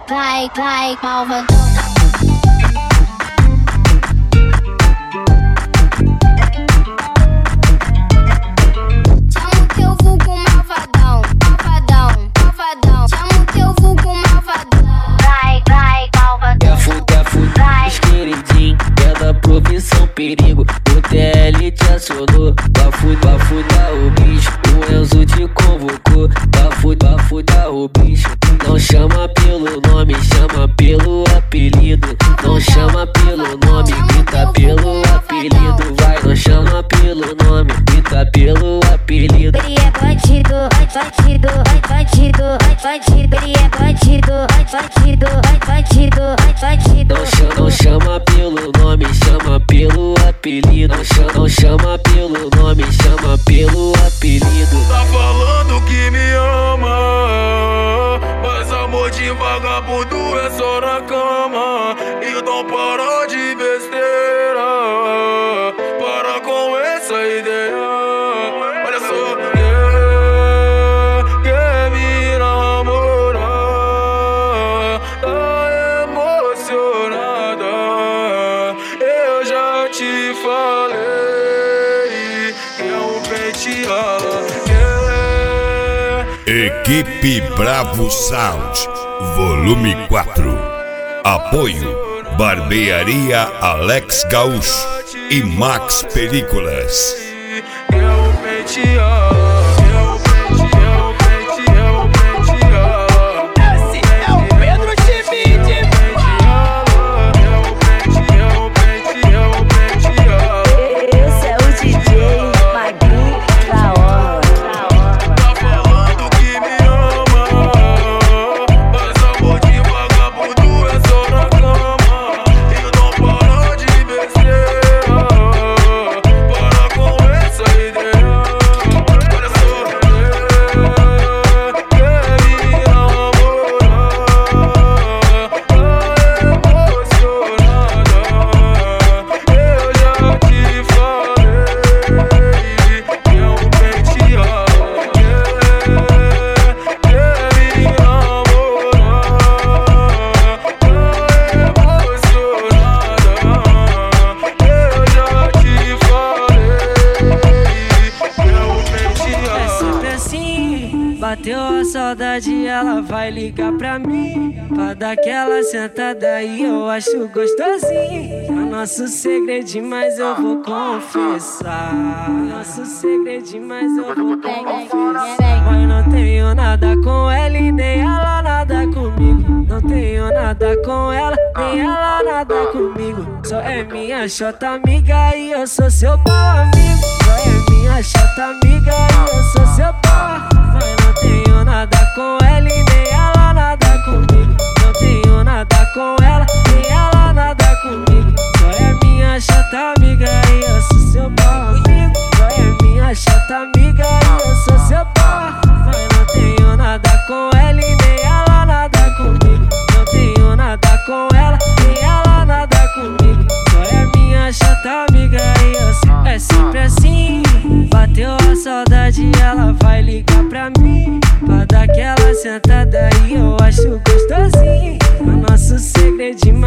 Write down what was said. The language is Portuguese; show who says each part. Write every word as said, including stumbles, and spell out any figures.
Speaker 1: vai, vai, malvadão.
Speaker 2: Perigo, o T L te acionou pra fudar, fudar o bicho. O Enzo te convocou pra fudar, fudar o bicho. Não chama pelo nome, chama pelo apelido. Não chama pelo nome, grita pelo apelido. Vai, não chama pelo nome, grita pelo apelido.
Speaker 1: Ele é bandido, bandido, bandido, bandido. Ele é bandido, bandido, bandido, bandido.
Speaker 2: Não chama, não chama pelo nome, chama pelo apelido. Não chama, não chama pelo nome, chama pelo apelido.
Speaker 3: Tá falando que me ama, mas amor de vagabundo é só na cama. Então para de besteira, para com essa ideia. Olha só, quer, quer me namorar, tá emocionada. Eu já te falei que é um penteado.
Speaker 4: Equipe Bravo Sound, volume quatro. Apoio Barbearia Alex Gaúcho e Max Películas.
Speaker 5: Bateu a saudade, ela vai ligar pra mim pra dar aquela sentada e eu acho gostosinho. É nosso segredinho, mas eu vou confessar. Nosso segredinho, mas eu vou confessar. Mas não tenho nada com ela e nem ela nada comigo. Não tenho nada com ela, nem ela nada comigo. Só é minha chota amiga e eu sou seu pau amigo. Só é minha chota amiga e eu sou seu pau. Mas não tenho nada com ela e nem ela nada comigo. Não tenho nada com ela, nem ela nada comigo. Só é minha chata amiga e eu sou seu pau amigo. Só é minha chata amiga e eu sou seu pau. Mas não tenho nada com ela e nem ela nada comigo. Não tenho nada com ela, nem ela nada comigo. Só é minha chata amiga e eu sou. É sempre assim. Bateu a saudade, ela vai ligar pra mim pra dar aquela sentada e eu acho gostosinho. O nosso segredinho,